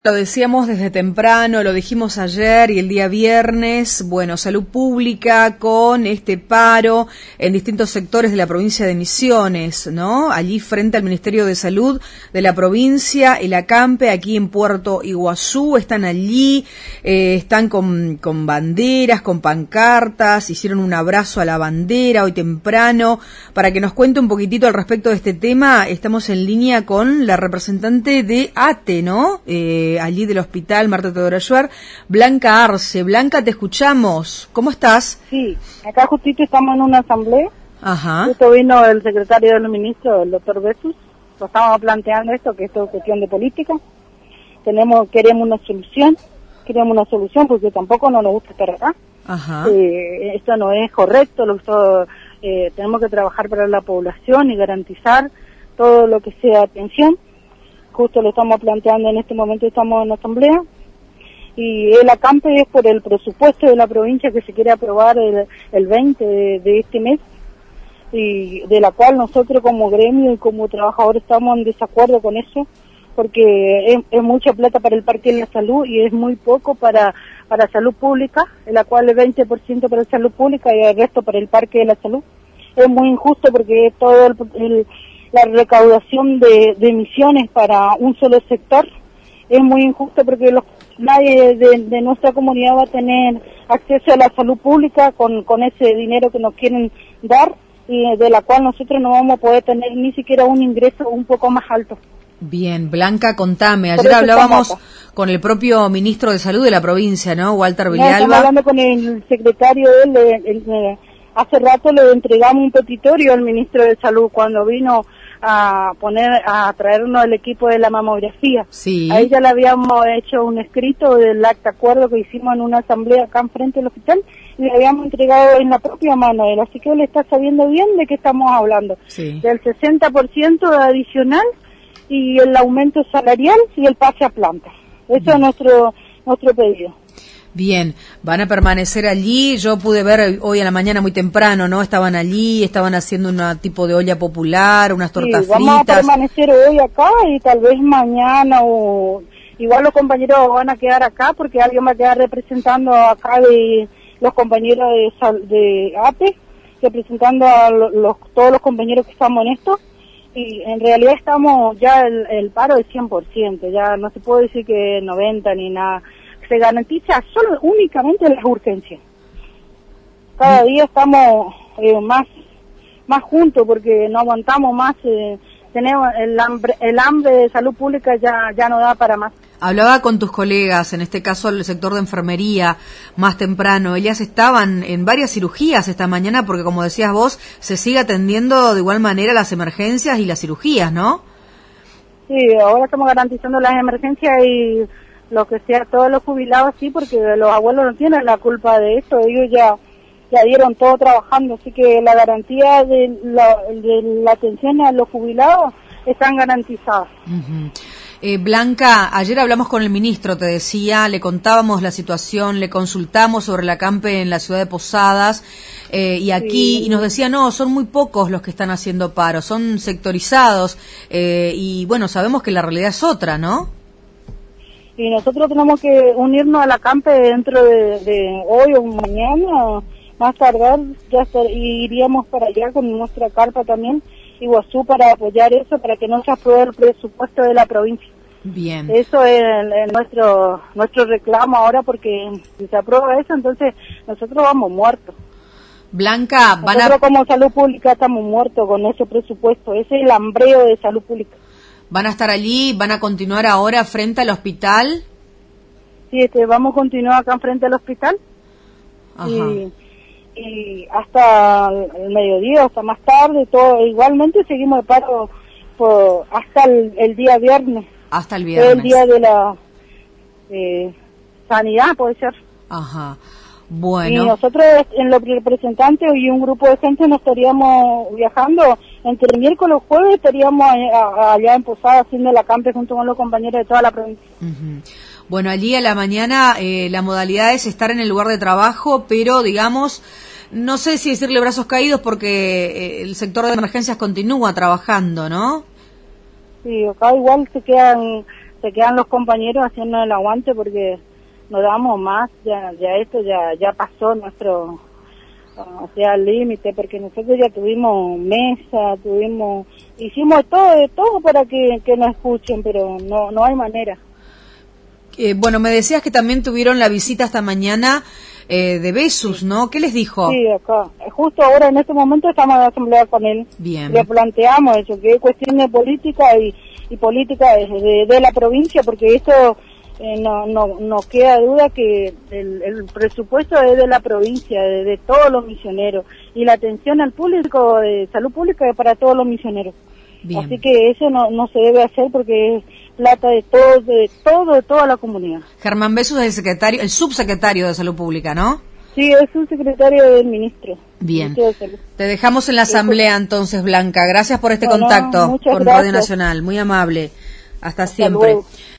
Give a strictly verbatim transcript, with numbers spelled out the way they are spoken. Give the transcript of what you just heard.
Lo decíamos desde temprano, lo dijimos ayer y el día viernes, bueno, salud pública con este paro en distintos sectores de la provincia de Misiones, ¿no? Allí frente al Ministerio de Salud de la provincia, el ACAMPE, aquí en Puerto Iguazú, están allí, eh, están con, con banderas, con pancartas, hicieron un abrazo a la bandera hoy temprano. Para que nos cuente un poquitito al respecto de este tema, estamos en línea con la representante de ATE, ¿no? Eh, allí del hospital Marta Teodoro Ayuar, Blanca Arce. Blanca, te escuchamos. ¿Cómo estás? Sí, acá justito estamos en una asamblea. Ajá. Justo vino el secretario del ministro, el doctor Besus. Lo estábamos planteando esto, que esto es cuestión de política. Tenemos, queremos una solución, queremos una solución porque tampoco no nos gusta estar acá. Ajá. Eh, esto no es correcto, lo, esto, eh, tenemos que trabajar para la población y garantizar todo lo que sea atención. Justo lo estamos planteando en este momento, estamos en la asamblea, y el ACAMPE es por el presupuesto de la provincia que se quiere aprobar el, el veinte de, de este mes, y de la cual nosotros como gremio y como trabajadores estamos en desacuerdo con eso, porque es, es mucha plata para el Parque de la Salud y es muy poco para para salud pública, en la cual el veinte por ciento para salud pública y el resto para el Parque de la Salud. Es muy injusto porque todo el, el la recaudación de, de emisiones para un solo sector es muy injusto porque los, nadie de, de nuestra comunidad va a tener acceso a la salud pública con, con ese dinero que nos quieren dar y de la cual nosotros no vamos a poder tener ni siquiera un ingreso un poco más alto. Bien, Blanca, contame. Ayer hablábamos con el propio ministro de Salud de la provincia, ¿no? Walter Villalba. No, estamos hablando con el secretario de él. El, el, el, hace rato le entregamos un petitorio al ministro de Salud cuando vino a poner, a traernos el equipo de la mamografía. Sí. Ahí ya le habíamos hecho un escrito del acta acuerdo que hicimos en una asamblea acá enfrente del hospital y le habíamos entregado en la propia mano a él, así que él está sabiendo bien de qué estamos hablando. Sí. Del sesenta por ciento adicional y el aumento salarial y el pase a planta. Eso Bien. es nuestro nuestro pedido. Bien, van a permanecer allí. Yo pude ver hoy a la mañana muy temprano, ¿no? Estaban allí, estaban haciendo un tipo de olla popular, unas tortas sí, vamos fritas. Vamos a permanecer hoy acá y tal vez mañana o igual los compañeros van a quedar acá porque alguien va a quedar representando acá de los compañeros de, de ATE, representando a los, los, todos los compañeros que estamos en esto. Y en realidad estamos ya el, el paro de cien por ciento, ya no se puede decir que noventa ni nada. Se garantiza solo únicamente las urgencias. Cada día estamos eh, más más juntos porque no aguantamos más, eh, tenemos el hambre, el hambre de salud pública ya ya no da para más. Hablaba con tus colegas, en este caso el sector de enfermería, más temprano. Ellas estaban en varias cirugías esta mañana porque, como decías vos, se sigue atendiendo de igual manera las emergencias y las cirugías, ¿no? Sí, ahora estamos garantizando las emergencias y lo que sea, todos los jubilados sí, porque los abuelos no tienen la culpa de esto, ellos ya ya dieron todo trabajando, así que la garantía de la, de la atención a los jubilados están garantizadas. Uh-huh. Eh, Blanca, ayer hablamos con el ministro, te decía, le contábamos la situación, le consultamos sobre la ACAMPE en la ciudad de Posadas eh, y aquí, sí. y nos decía, no, son muy pocos los que están haciendo paro, son sectorizados eh, y bueno, sabemos que la realidad es otra, ¿no? Y nosotros tenemos que unirnos a la ACAMPE dentro de, de hoy o mañana, más tardar, ya estar, y iríamos para allá con nuestra carpa también, Iguazú, para apoyar eso, para que no se apruebe el presupuesto de la provincia. Bien. Eso es el, el nuestro nuestro reclamo ahora, porque si se aprueba eso, entonces nosotros vamos muertos. Blanca, van nosotros a... como salud pública estamos muertos con ese presupuesto, ese es el hambreo de salud pública. ¿Van a estar allí? ¿Van a continuar ahora frente al hospital? Sí, este, vamos a continuar acá frente al hospital. Ajá. Y, y hasta el mediodía, hasta más tarde, todo igualmente seguimos de paro por, hasta el, el día viernes. Hasta el viernes. El día de la eh, sanidad, puede ser. Ajá. Bueno. Y nosotros en los representantes y un grupo de gente nos estaríamos viajando entre el miércoles y jueves, estaríamos allá en Posada haciendo la ACAMPE junto con los compañeros de toda la provincia. Uh-huh. Bueno, allí a la mañana eh, la modalidad es estar en el lugar de trabajo, pero digamos, no sé si decirle brazos caídos porque eh, el sector de emergencias continúa trabajando, ¿no? Sí, acá igual se quedan se quedan los compañeros haciendo el aguante porque no damos más, ya ya esto ya ya pasó nuestro, o sea, el límite, porque nosotros ya tuvimos mesa, tuvimos, hicimos todo, de todo para que, que nos escuchen, pero no no hay manera. Eh, bueno, me decías que también tuvieron la visita esta mañana eh, de Besus, ¿no? ¿Qué les dijo? Sí, acá. Justo ahora en este momento estamos en asamblea con él. Bien. Le planteamos eso, que es cuestión de política y, y política de, de, de la provincia, porque esto eh, no, no, no queda duda que el, el presupuesto es de la provincia, de, de todos los misioneros, y la atención al público de salud pública es para todos los misioneros. Bien. Así que eso no, no se debe hacer porque es plata de todo, de todo, de toda la comunidad. Germán Besus es el secretario, el subsecretario de Salud Pública, ¿no? Sí, es subsecretario del ministro. Bien. Ministro de Te dejamos en la asamblea entonces, Blanca. Gracias por este bueno, contacto con gracias. Radio Nacional. Muy amable. Hasta, Hasta siempre. Luego.